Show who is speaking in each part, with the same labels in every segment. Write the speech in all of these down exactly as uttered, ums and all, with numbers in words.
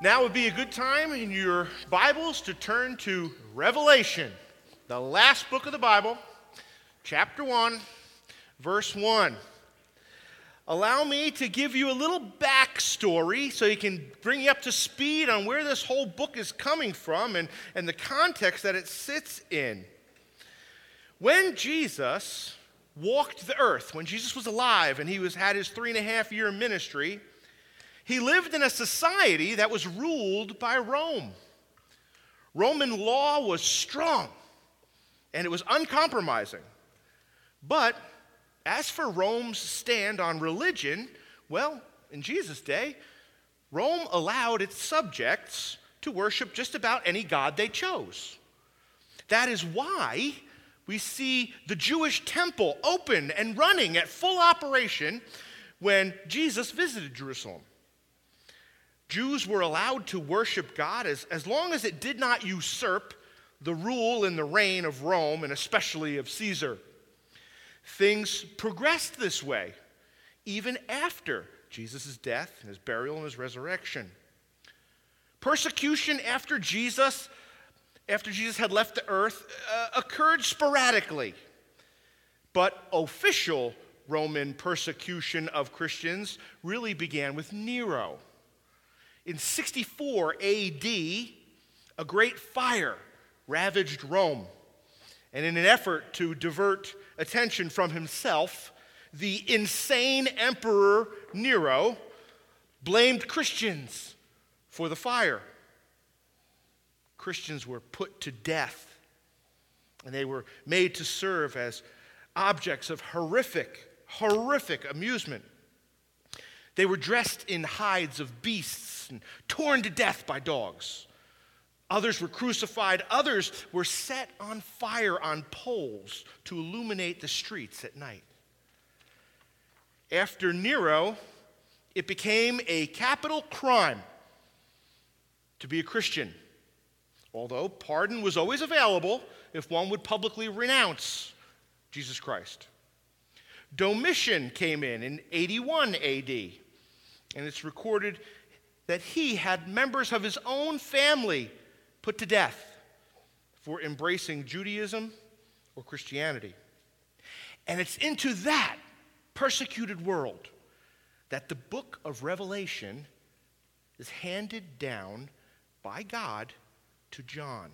Speaker 1: Now would be a good time in your Bibles to turn to Revelation, the last book of the Bible, chapter one, verse one. Allow me to give you a little backstory so you can bring you up to speed on where this whole book is coming from and, and the context that it sits in. When Jesus walked the earth, when Jesus was alive and he was had his three and a half year ministry, he lived in a society that was ruled by Rome. Roman law was strong, and it was uncompromising. But as for Rome's stand on religion, well, in Jesus' day, Rome allowed its subjects to worship just about any god they chose. That is why we see the Jewish temple open and running at full operation when Jesus visited Jerusalem. Jews were allowed to worship God as, as long as it did not usurp the rule and the reign of Rome, and especially of Caesar. Things progressed this way, even after Jesus' death and his burial and his resurrection. Persecution after Jesus, after Jesus had left the earth, uh, occurred sporadically. But official Roman persecution of Christians really began with Nero. In sixty-four A D, a great fire ravaged Rome. And in an effort to divert attention from himself, the insane Emperor Nero blamed Christians for the fire. Christians were put to death, and they were made to serve as objects of horrific, horrific amusement. They were dressed in hides of beasts and torn to death by dogs. Others were crucified. Others were set on fire on poles to illuminate the streets at night. After Nero, it became a capital crime to be a Christian, although pardon was always available if one would publicly renounce Jesus Christ. Domitian came in in eighty-one A D, and it's recorded that he had members of his own family put to death for embracing Judaism or Christianity. And it's into that persecuted world that the book of Revelation is handed down by God to John.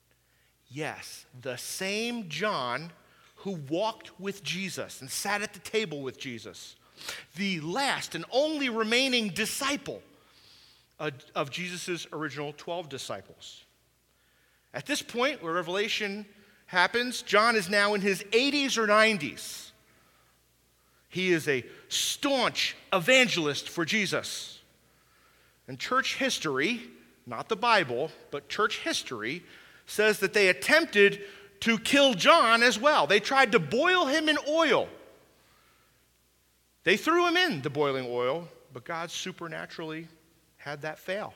Speaker 1: Yes, the same John who walked with Jesus and sat at the table with Jesus, the last and only remaining disciple of Jesus' original twelve disciples. At this point where Revelation happens, John is now in his eighties or nineties. He is a staunch evangelist for Jesus. And church history, not the Bible, but church history, says that they attempted to kill John as well. They tried to boil him in oil. They threw him in the boiling oil, but God supernaturally had that fail.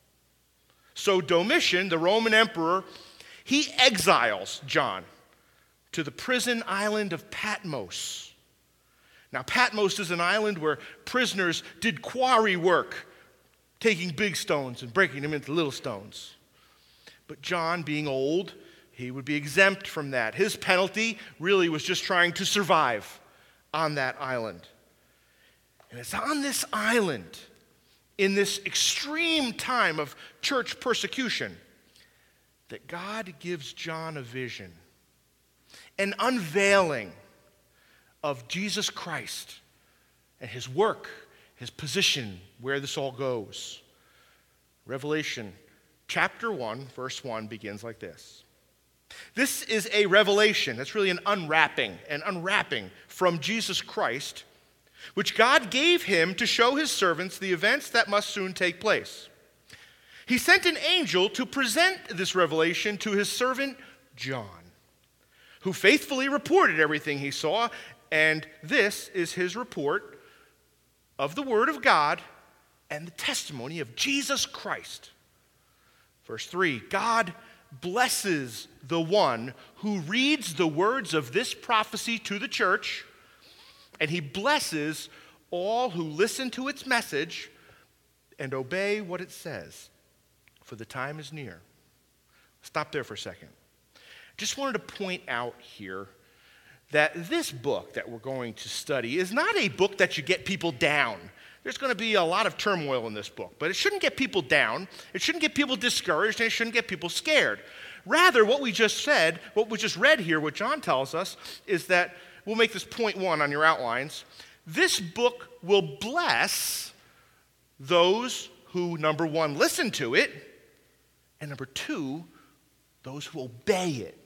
Speaker 1: So Domitian, the Roman emperor, he exiles John to the prison island of Patmos. Now, Patmos is an island where prisoners did quarry work, taking big stones and breaking them into little stones. But John, being old, he would be exempt from that. His penalty really was just trying to survive on that island. And it's on this island, in this extreme time of church persecution, that God gives John a vision, an unveiling of Jesus Christ and his work, his position, where this all goes. Revelation chapter one, verse one begins like this. This is a revelation, that's really an unwrapping, an unwrapping from Jesus Christ, which God gave him to show his servants the events that must soon take place. He sent an angel to present this revelation to his servant John, who faithfully reported everything he saw, and this is his report of the word of God and the testimony of Jesus Christ. Verse three, God blesses the one who reads the words of this prophecy to the church, and he blesses all who listen to its message and obey what it says. for the time is near. Stop there for a second. Just wanted to point out here that this book that we're going to study is not a book that should get people down. There's going to be a lot of turmoil in this book, but it shouldn't get people down. It shouldn't get people discouraged, and it shouldn't get people scared. Rather, what we just said, what we just read here, what John tells us, is that, we'll make this point one on your outlines, this book will bless those who, number one, listen to it, and number two, those who obey it.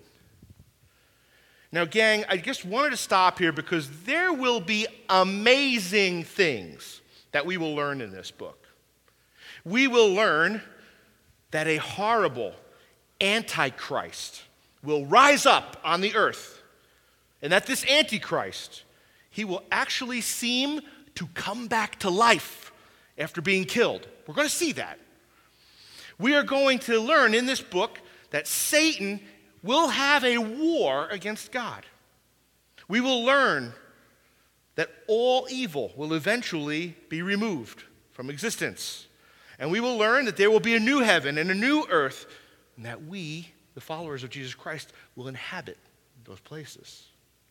Speaker 1: Now, gang, I just wanted to stop here because there will be amazing things that we will learn in this book. We will learn that a horrible Antichrist will rise up on the earth, and that this Antichrist, he will actually seem to come back to life after being killed. We're going to see that. We are going to learn in this book that Satan will have a war against God. We will learn that all evil will eventually be removed from existence. And we will learn that there will be a new heaven and a new earth, and that we, the followers of Jesus Christ, will inhabit those places.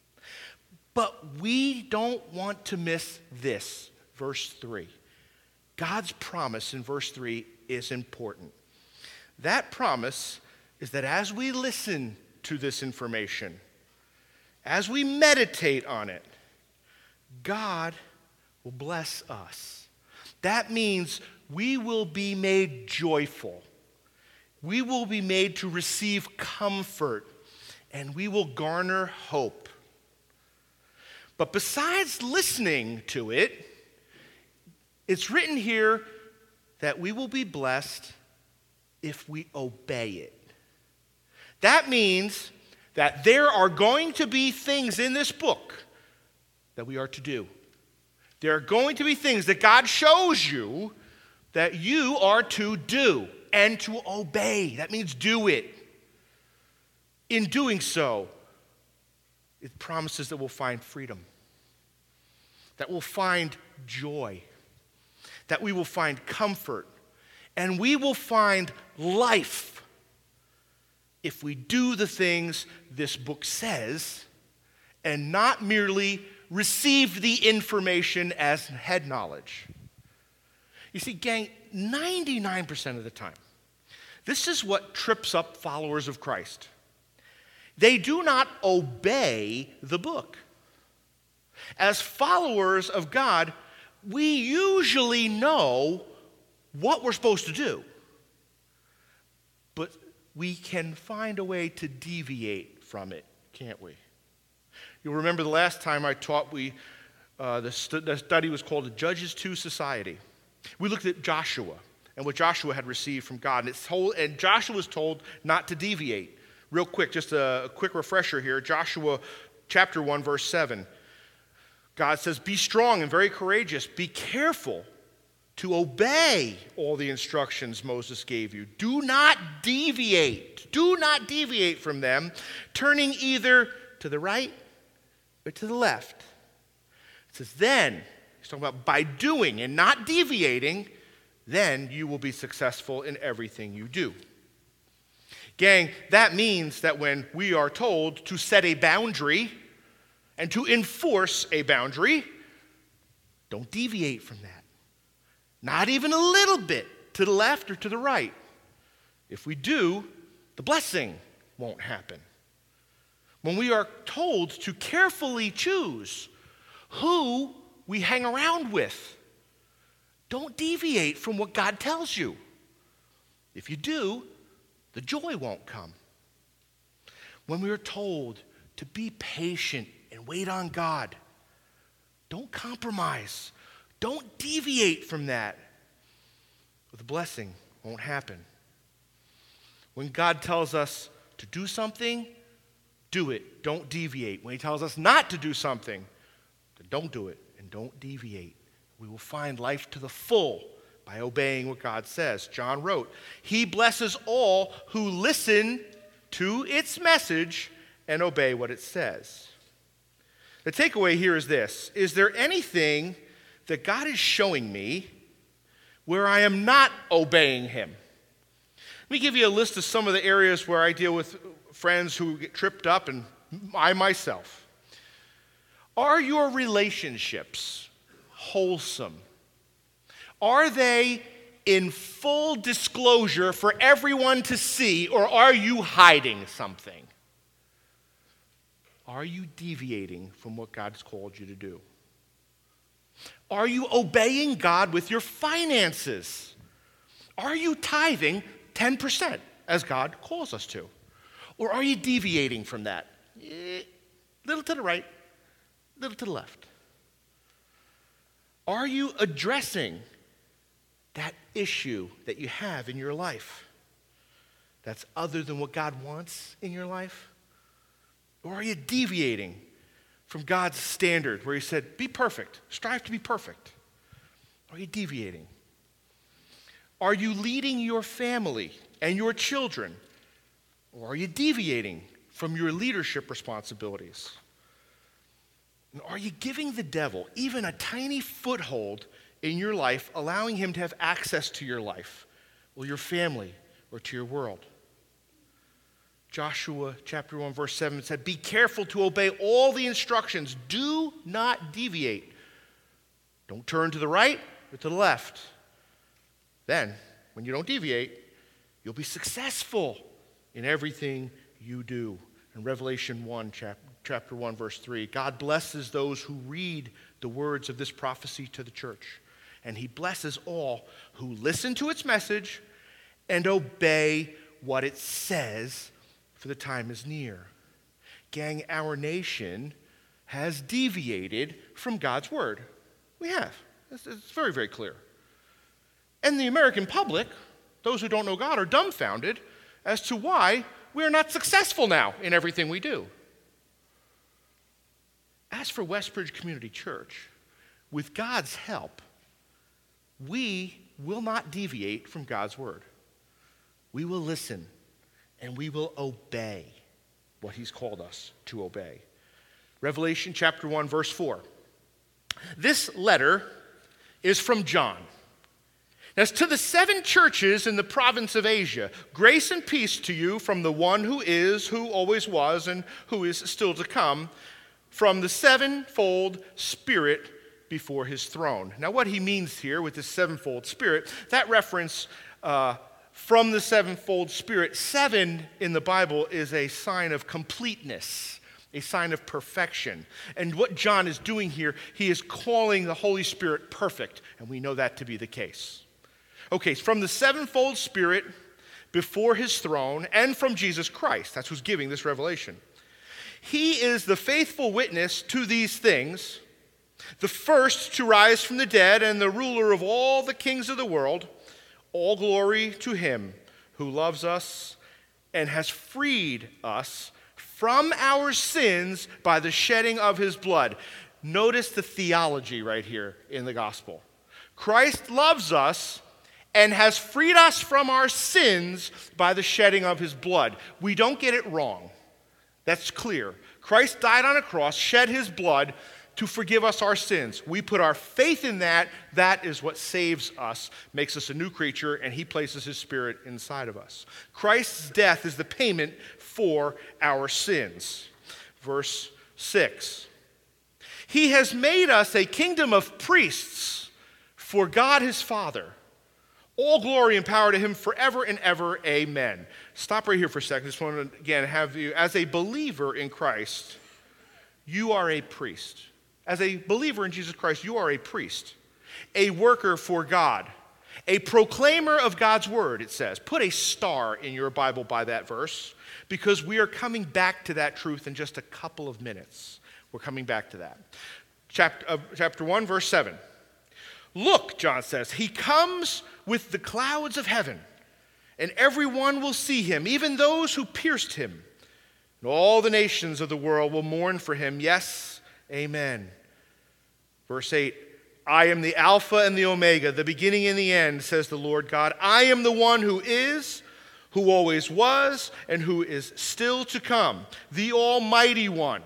Speaker 1: But we don't want to miss this, verse three. God's promise in verse three is important. That promise is that as we listen to this information, as we meditate on it, God will bless us. That means we will be made joyful. We will be made to receive comfort, and we will garner hope. But besides listening to it, it's written here that we will be blessed if we obey it. That means that there are going to be things in this book that we are to do. There are going to be things that God shows you that you are to do and to obey. That means do it. In doing so, it promises that we'll find freedom, that we'll find joy, that we will find comfort, and we will find life if we do the things this book says and not merely receive the information as head knowledge. You see, gang, ninety-nine percent of the time, this is what trips up followers of Christ. They do not obey the book. As followers of God, we usually know what we're supposed to do, but we can find a way to deviate from it, can't we? You'll remember the last time I taught, we uh, the, st- the study was called the Judges two Society. We looked at Joshua and what Joshua had received from God, and, it's told, and Joshua was told not to deviate. Real quick, just a, a quick refresher here. Joshua chapter one, verse seven. God says, "Be strong and very courageous. Be careful to obey all the instructions Moses gave you. Do not deviate. Do not deviate from them, turning either to the right or to the left." It says, then, he's talking about by doing and not deviating, then you will be successful in everything you do. Gang, that means that when we are told to set a boundary and to enforce a boundary, don't deviate from that. Not even a little bit to the left or to the right. If we do, the blessing won't happen. When we are told to carefully choose who we hang around with, don't deviate from what God tells you. If you do, the joy won't come. When we are told to be patient and wait on God, don't compromise. Don't deviate from that. The blessing won't happen. When God tells us to do something, do it. Don't deviate. When he tells us not to do something, then don't do it and don't deviate. We will find life to the full by obeying what God says. John wrote, "He blesses all who listen to its message and obey what it says." The takeaway here is this: is there anything that God is showing me where I am not obeying him? Let me give you a list of some of the areas where I deal with friends who get tripped up, and I myself. Are your relationships wholesome? Are they in full disclosure for everyone to see, or are you hiding something? Are you deviating from what God's called you to do? Are you obeying God with your finances? Are you tithing ten percent as God calls us to? Or are you deviating from that? Eh, little to the right, little to the left. Are you addressing that issue that you have in your life that's other than what God wants in your life? Or are you deviating from God's standard where he said, be perfect, strive to be perfect? Are you deviating? Are you leading your family and your children? Or are you deviating from your leadership responsibilities? And are you giving the devil even a tiny foothold in your life, allowing him to have access to your life or your family or to your world? Joshua chapter one, verse seven said, be careful to obey all the instructions. Do not deviate. Don't turn to the right or to the left. Then, when you don't deviate, you'll be successful in everything you do. In Revelation one, chap- chapter one, verse three, God blesses those who read the words of this prophecy to the church. And he blesses all who listen to its message and obey what it says, for the time is near. Gang, our nation has deviated from God's word. We have. It's, it's very, very clear. And the American public, those who don't know God, are dumbfounded as to why we are not successful now in everything we do. As for Westbridge Community Church, with God's help, we will not deviate from God's word. We will listen and we will obey what he's called us to obey. Revelation chapter one, verse four. This letter is from John. As to the seven churches in the province of Asia, grace and peace to you from the one who is, who always was, and who is still to come, from the sevenfold Spirit before his throne. Now, what he means here with this sevenfold Spirit, that reference uh, from the sevenfold Spirit, seven in the Bible is a sign of completeness, a sign of perfection. And what John is doing here, he is calling the Holy Spirit perfect, and we know that to be the case. Okay, so from the sevenfold Spirit before his throne and from Jesus Christ, that's who's giving this revelation. He is the faithful witness to these things, the first to rise from the dead and the ruler of all the kings of the world. All glory to him who loves us and has freed us from our sins by the shedding of his blood. Notice the theology right here in the gospel. Christ loves us and has freed us from our sins by the shedding of his blood. We don't get it wrong. That's clear. Christ died on a cross, shed his blood to forgive us our sins. We put our faith in that. That is what saves us, makes us a new creature, and he places his Spirit inside of us. Christ's death is the payment for our sins. Verse six. He has made us a kingdom of priests for God his Father. All glory and power to him forever and ever. Amen. Stop right here for a second. I just want to, again, have you, as a believer in Christ, you are a priest. As a believer in Jesus Christ, you are a priest, a worker for God, a proclaimer of God's word, it says. Put a star in your Bible by that verse, because we are coming back to that truth in just a couple of minutes. We're coming back to that. Chapter, uh, chapter one, verse seven. Look, John says, he comes with the clouds of heaven, and everyone will see him, even those who pierced him. And all the nations of the world will mourn for him. Yes, amen. Verse eight, I am the Alpha and the Omega, the beginning and the end, says the Lord God. I am the one who is, who always was, and who is still to come, the Almighty One.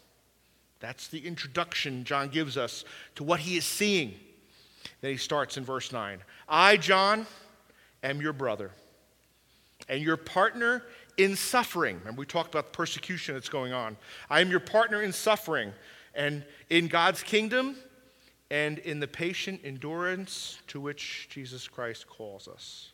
Speaker 1: That's the introduction John gives us to what he is seeing. Then he starts in verse nine. I, John, am your brother and your partner in suffering. Remember, we talked about the persecution that's going on. I am your partner in suffering and in God's kingdom and in the patient endurance to which Jesus Christ calls us.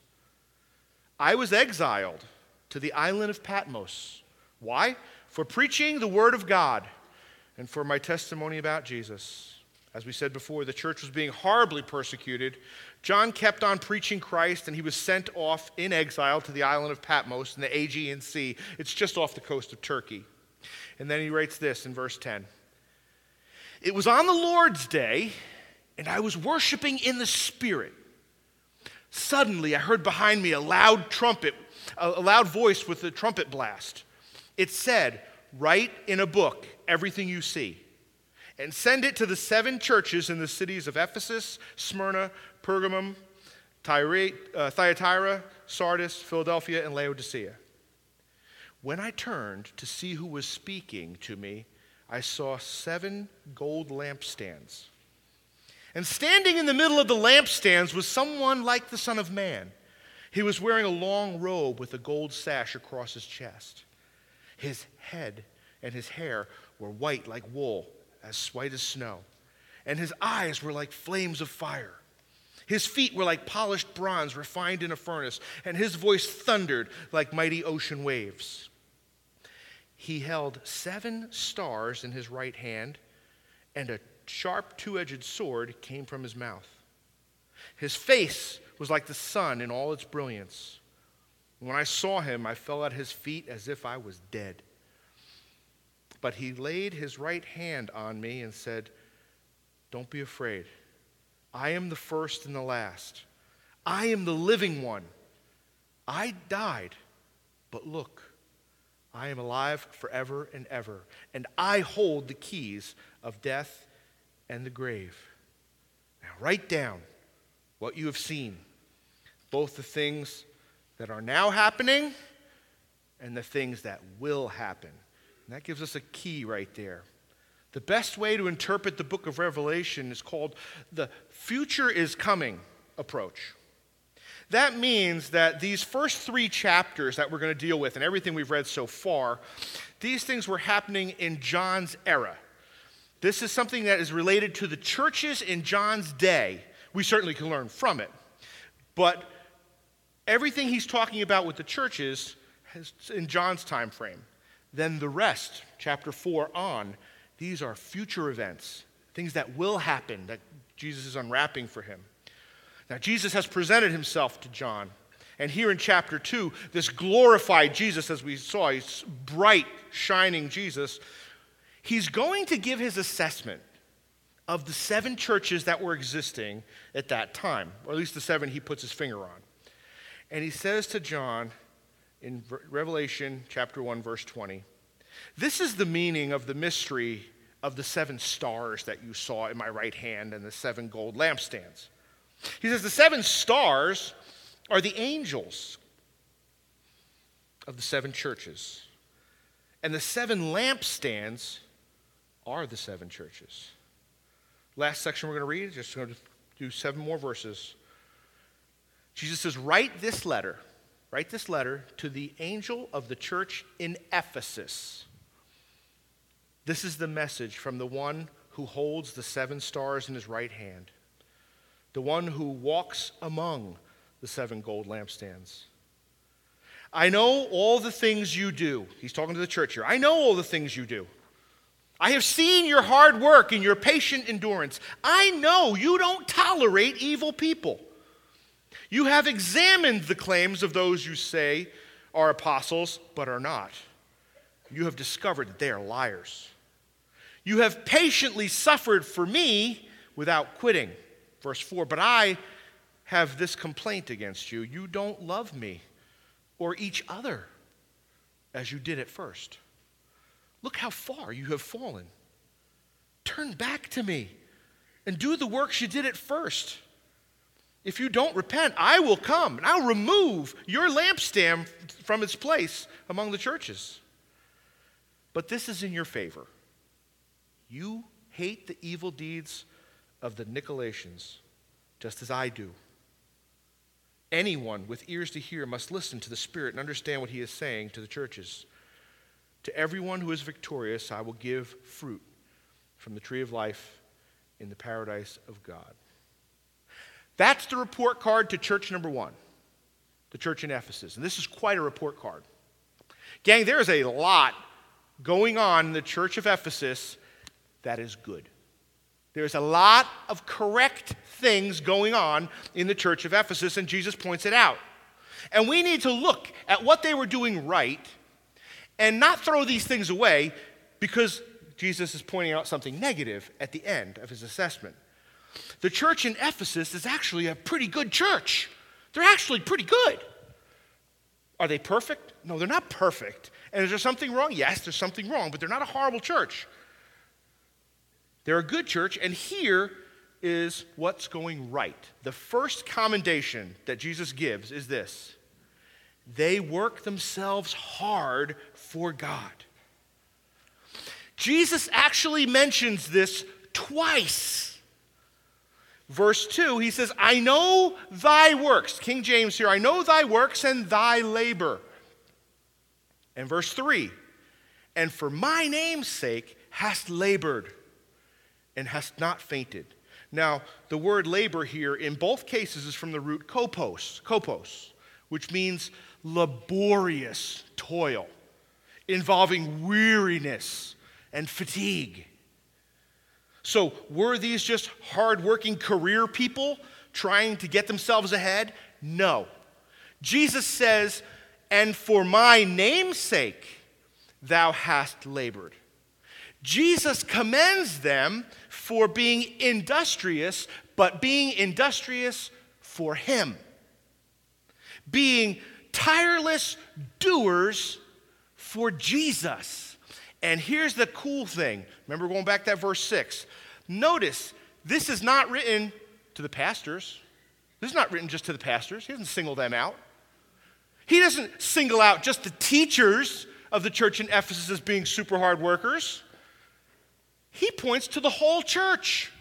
Speaker 1: I was exiled to the island of Patmos. Why? For preaching the word of God and for my testimony about Jesus. As we said before, the church was being horribly persecuted. John kept on preaching Christ, and he was sent off in exile to the island of Patmos in the Aegean Sea. It's just off the coast of Turkey. And then he writes this in verse ten. It was on the Lord's day, and I was worshiping in the Spirit. Suddenly, I heard behind me a loud trumpet, a loud voice with a trumpet blast. It said, "Write in a book everything you see, and send it to the seven churches in the cities of Ephesus, Smyrna, Pergamum, Tyre, uh, Thyatira, Sardis, Philadelphia, and Laodicea." When I turned to see who was speaking to me, I saw seven gold lampstands. And standing in the middle of the lampstands was someone like the Son of Man. He was wearing a long robe with a gold sash across his chest. His head and his hair were white like wool, as white as snow, and his eyes were like flames of fire. His feet were like polished bronze refined in a furnace, and his voice thundered like mighty ocean waves. He held seven stars in his right hand, and a sharp two-edged sword came from his mouth. His face was like the sun in all its brilliance. When I saw him, I fell at his feet as if I was dead. But he laid his right hand on me and said, "Don't be afraid. I am the first and the last. I am the living one. I died, but look, I am alive forever and ever, and I hold the keys of death and the grave. Now write down what you have seen, both the things that are now happening and the things that will happen." And that gives us a key right there. The best way to interpret the book of Revelation is called the future is coming approach. That means that these first three chapters that we're going to deal with and everything we've read so far, these things were happening in John's era. This is something that is related to the churches in John's day. We certainly can learn from it. But everything he's talking about with the churches is in John's time frame. Then the rest, chapter four on, these are future events, things that will happen, that Jesus is unwrapping for him. Now, Jesus has presented himself to John. And here in chapter two, this glorified Jesus, as we saw, he's bright, shining Jesus, he's going to give his assessment of the seven churches that were existing at that time, or at least the seven he puts his finger on. And he says to John in Revelation chapter one, verse twenty, "This is the meaning of the mystery of the seven stars that you saw in my right hand and the seven gold lampstands." He says the seven stars are the angels of the seven churches, and the seven lampstands are the seven churches. Last section we're going to read, just going to do seven more verses. Jesus says, "Write this letter, write this letter to the angel of the church in Ephesus. This is the message from the one who holds the seven stars in his right hand, the one who walks among the seven gold lampstands. I know all the things you do." He's talking to the church here. "I know all the things you do. I have seen your hard work and your patient endurance. I know you don't tolerate evil people. You have examined the claims of those you say are apostles, but are not. You have discovered that they are liars. You have patiently suffered for me without quitting." Verse four, "But I have this complaint against you. You don't love me or each other as you did at first. Look how far you have fallen. Turn back to me and do the works you did at first. If you don't repent, I will come and I'll remove your lampstand from its place among the churches. But this is in your favor. You hate the evil deeds of the Nicolaitans, just as I do. Anyone with ears to hear must listen to the Spirit and understand what he is saying to the churches. To everyone who is victorious, I will give fruit from the tree of life in the paradise of God. That's the report card to church number one, the church in Ephesus. And this is quite a report card. Gang, there is a lot going on in the church of Ephesus that is good. There's a lot of correct things going on in the church of Ephesus, and Jesus points it out. And we need to look at what they were doing right and not throw these things away because Jesus is pointing out something negative at the end of his assessment. The church in Ephesus is actually a pretty good church. They're actually pretty good. Are they perfect? No, they're not perfect. And is there something wrong? Yes, there's something wrong, but they're not a horrible church. They're a good church, and here is what's going right. The first commendation that Jesus gives is this: they work themselves hard for God. Jesus actually mentions this twice. Verse two, he says, I know thy works. King James here, I know thy works and thy labor. And verse three, and for my name's sake hast labored and hast not fainted. Now, the word labor here in both cases is from the root kopos, kopos, which means laborious toil, involving weariness and fatigue. So, were these just hardworking career people trying to get themselves ahead? No. Jesus says, and for my name's sake thou hast labored. Jesus commends them for being industrious, but being industrious for him. Being tireless doers for Jesus. And here's the cool thing. Remember going back to that verse six. Notice, this is not written to the pastors. This is not written just to the pastors. He doesn't single them out. He doesn't single out just the teachers of the church in Ephesus as being super hard workers. He points to the whole church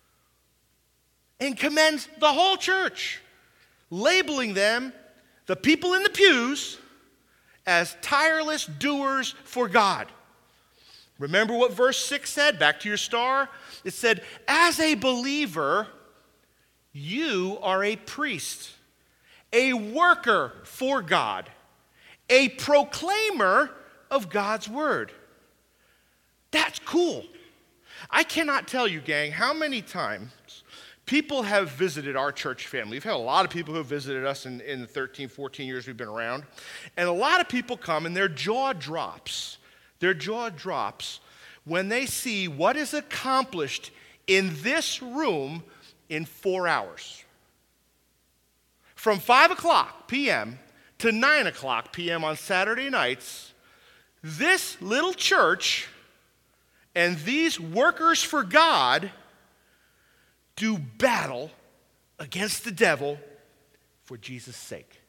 Speaker 1: and commends the whole church, labeling them, the people in the pews, as tireless doers for God. Remember what verse six said? Back to your star. It said, as a believer, you are a priest, a worker for God, a proclaimer of God's word. That's cool. I cannot tell you, gang, how many times people have visited our church family. We've had a lot of people who have visited us in, in the thirteen, fourteen years we've been around. And a lot of people come and their jaw drops. Their jaw drops when they see what is accomplished in this room in four hours. From five o'clock p.m. to nine o'clock p.m. on Saturday nights, this little church and these workers for God do battle against the devil for Jesus' sake.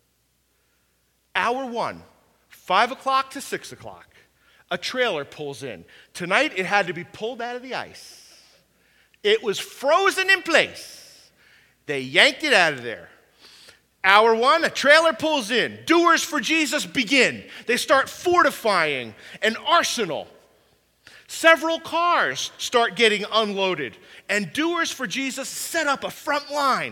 Speaker 1: Hour one, five o'clock to six o'clock, a trailer pulls in. Tonight it had to be pulled out of the ice. It was frozen in place. They yanked it out of there. Hour one, a trailer pulls in. Doers for Jesus begin. They start fortifying an arsenal. Several cars start getting unloaded, and Doers for Jesus set up a front line.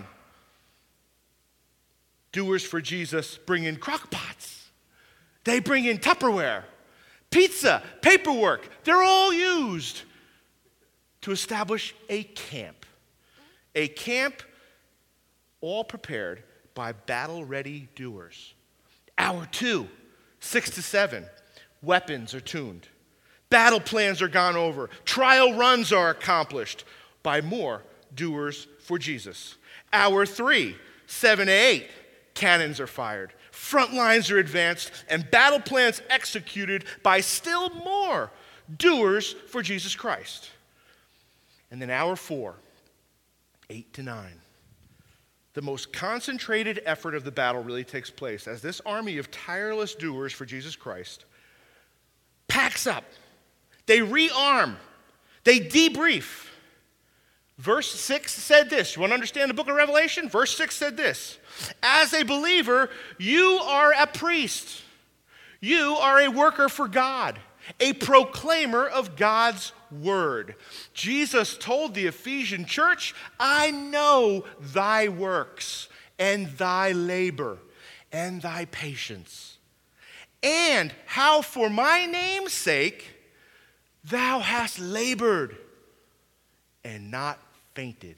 Speaker 1: Doers for Jesus bring in crock pots. They bring in Tupperware, pizza, paperwork. They're all used to establish a camp. A camp all prepared by battle-ready doers. Hour two, six to seven, weapons are tuned. Battle plans are gone over. Trial runs are accomplished by more doers for Jesus. Hour three, seven to eight, cannons are fired. Front lines are advanced and battle plans executed by still more doers for Jesus Christ. And then hour four, eight to nine. The most concentrated effort of the battle really takes place as this army of tireless doers for Jesus Christ packs up. They rearm. They debrief. Verse six said this. You want to understand the book of Revelation? Verse six said this. As a believer, you are a priest. You are a worker for God, a proclaimer of God's word. Jesus told the Ephesian church, I know thy works and thy labor and thy patience, and how for my name's sake thou hast labored and not fainted.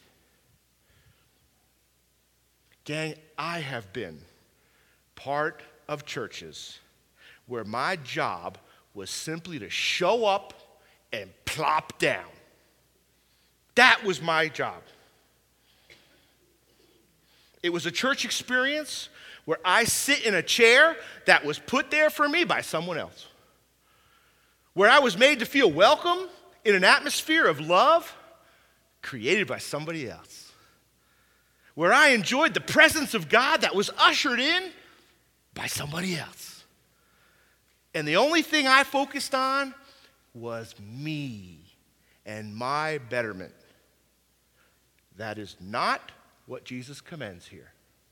Speaker 1: Gang, I have been part of churches where my job was simply to show up and plop down. That was my job. It was a church experience where I sit in a chair that was put there for me by someone else, where I was made to feel welcome in an atmosphere of love created by somebody else, where I enjoyed the presence of God that was ushered in by somebody else. And the only thing I focused on was me and my betterment. That is not what Jesus commends here.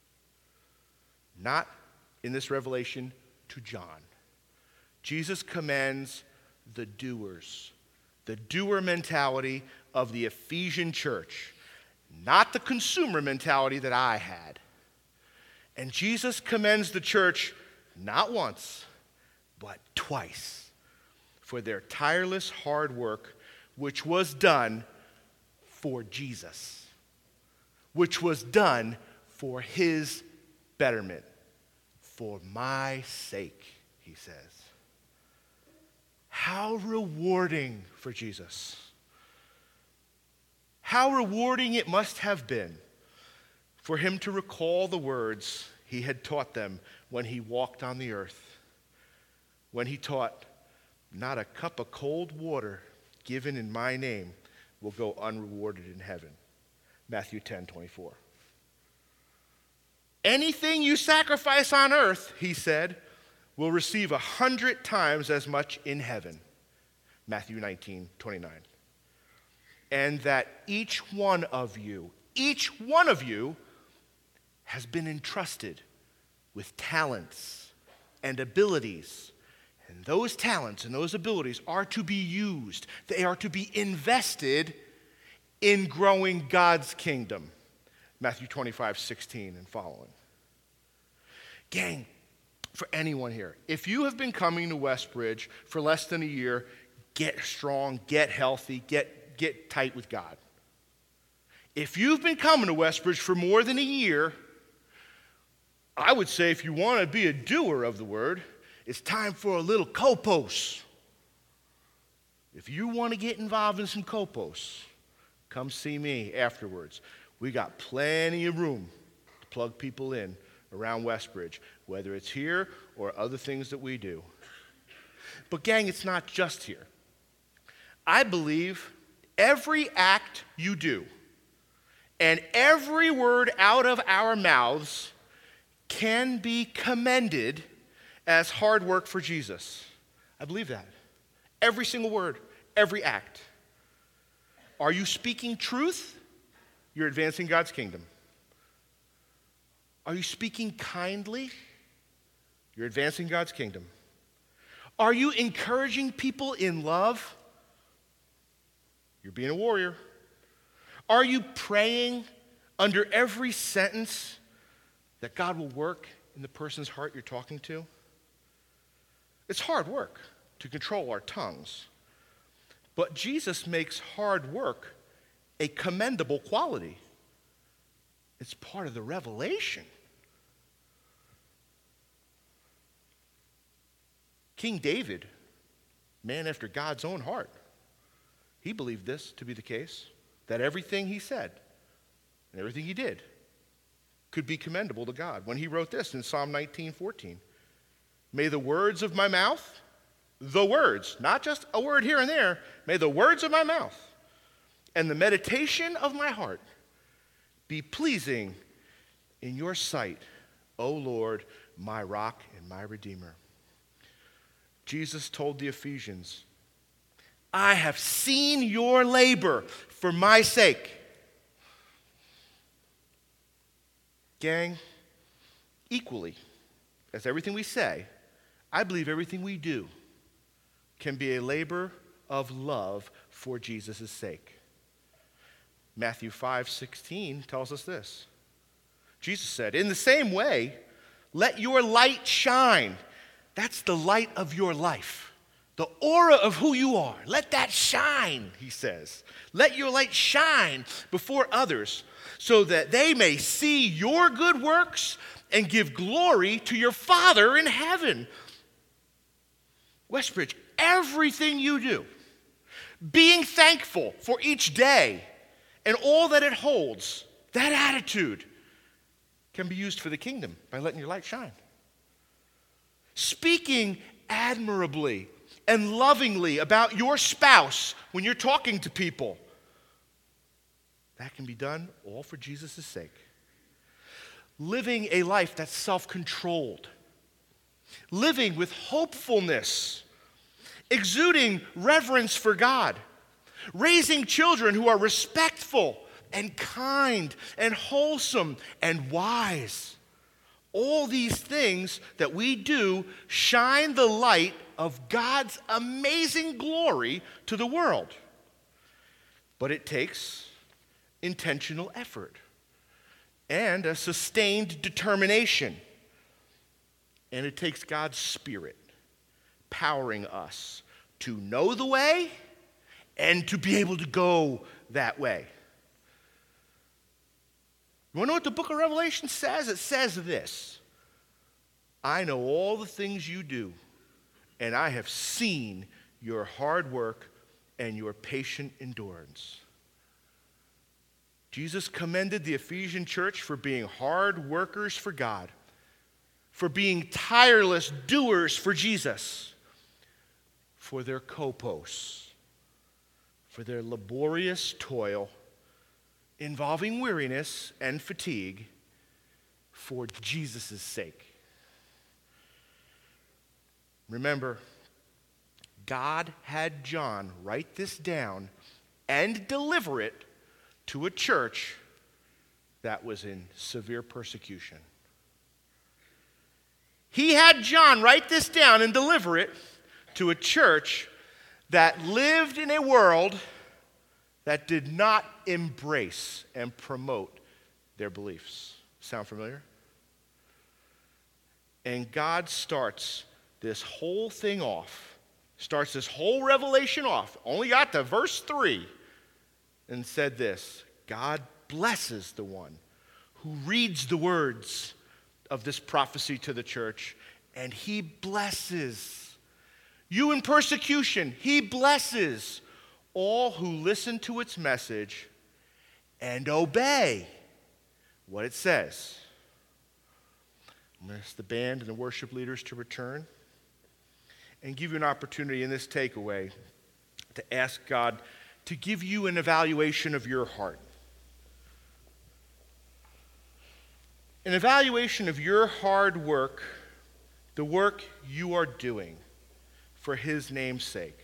Speaker 1: Not in this revelation to John. Jesus commends the doers, the doer mentality of the Ephesian church, not the consumer mentality that I had. And Jesus commends the church not once, but twice for their tireless hard work, which was done for Jesus, which was done for his betterment, for my sake, he says. How rewarding for Jesus. How rewarding it must have been for him to recall the words he had taught them when he walked on the earth, when he taught, not a cup of cold water given in my name will go unrewarded in heaven. Matthew ten twenty-four. Anything you sacrifice on earth, he said, will receive a hundred times as much in heaven. Matthew nineteen twenty-nine. And that each one of you, each one of you has been entrusted with talents and abilities. And those talents and those abilities are to be used. They are to be invested in growing God's kingdom. Matthew twenty-five sixteen and following. Gang, for anyone here, if you have been coming to Westbridge for less than a year, get strong, get healthy, get, get tight with God. If you've been coming to Westbridge for more than a year, I would say if you want to be a doer of the word, it's time for a little kopos. If you want to get involved in some kopos, come see me afterwards. We got plenty of room to plug people in around Westbridge, whether it's here or other things that we do. But gang, it's not just here. I believe every act you do and every word out of our mouths can be commended as hard work for Jesus. I believe that. Every single word, every act. Are you speaking truth? You're advancing God's kingdom. Are you speaking kindly? You're advancing God's kingdom. Are you encouraging people in love? You're being a warrior. Are you praying under every sentence that God will work in the person's heart you're talking to? It's hard work to control our tongues. But Jesus makes hard work a commendable quality. It's part of the revelation. King David, man after God's own heart, he believed this to be the case, that everything he said and everything he did could be commendable to God. When he wrote this in Psalm nineteen fourteen, may the words of my mouth, the words, not just a word here and there, may the words of my mouth and the meditation of my heart be pleasing in your sight, O Lord, my rock and my redeemer. Jesus told the Ephesians, I have seen your labor for my sake. Gang, equally as everything we say, I believe everything we do can be a labor of love for Jesus' sake. Matthew five sixteen tells us this. Jesus said, in the same way, let your light shine. That's the light of your life. The aura of who you are. Let that shine, he says. Let your light shine before others so that they may see your good works and give glory to your Father in heaven. Westbridge, everything you do, being thankful for each day and all that it holds, that attitude can be used for the kingdom by letting your light shine. Speaking admirably and lovingly about your spouse when you're talking to people, that can be done all for Jesus' sake. Living a life that's self-controlled, living with hopefulness, exuding reverence for God, raising children who are respectful and kind and wholesome and wise. All these things that we do shine the light of God's amazing glory to the world. But it takes intentional effort and a sustained determination. And it takes God's Spirit powering us to know the way and to be able to go that way. You want to know what the book of Revelation says? It says this: I know all the things you do, and I have seen your hard work and your patient endurance. Jesus commended the Ephesian church for being hard workers for God, for being tireless doers for Jesus, for their kopos, for their laborious toil involving weariness and fatigue for Jesus' sake. Remember, God had John write this down and deliver it to a church that was in severe persecution. He had John write this down and deliver it to a church that lived in a world that did not embrace and promote their beliefs. Sound familiar? And God starts this whole thing off, starts this whole revelation off, only got to verse three, and said this: God blesses the one who reads the words of this prophecy to the church, and he blesses you in persecution. He blesses all who listen to its message and obey what it says. I'm going to ask the band and the worship leaders to return and give you an opportunity in this takeaway to ask God to give you an evaluation of your heart. An evaluation of your hard work, the work you are doing for his name's sake.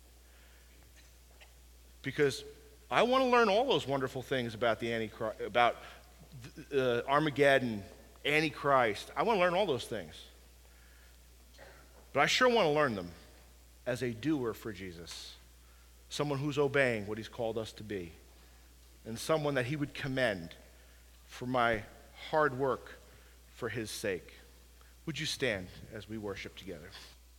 Speaker 1: Because I want to learn all those wonderful things about the Antichrist, about uh, Armageddon, Antichrist. I want to learn all those things. But I sure want to learn them as a doer for Jesus. Someone who's obeying what he's called us to be. And someone that he would commend for my hard work for his sake. Would you stand as we worship together?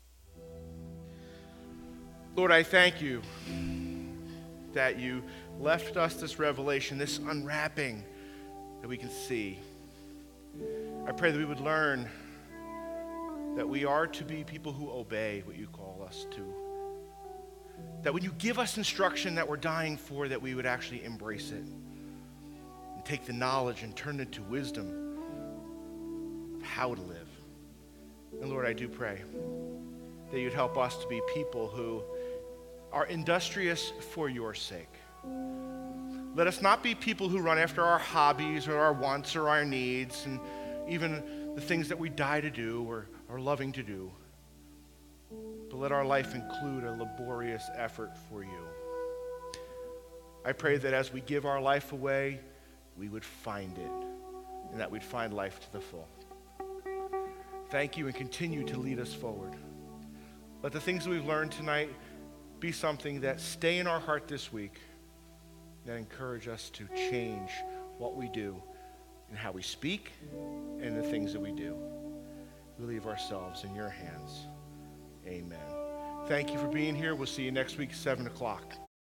Speaker 1: Lord, I thank you that you left us this revelation, this unwrapping that we can see. I pray that we would learn that we are to be people who obey what you call us to. That when you give us instruction that we're dying for, that we would actually embrace it and take the knowledge and turn it into wisdom of how to live. And Lord, I do pray that you'd help us to be people who are industrious for your sake. Let us not be people who run after our hobbies or our wants or our needs and even the things that we die to do or are loving to do. But let our life include a laborious effort for you. I pray that as we give our life away, we would find it and that we'd find life to the full. Thank you, and continue to lead us forward. Let the things that we've learned tonight be something that stay in our heart this week, that encourage us to change what we do and how we speak and the things that we do. We leave ourselves in your hands. Amen. Thank you for being here. We'll see you next week, seven o'clock.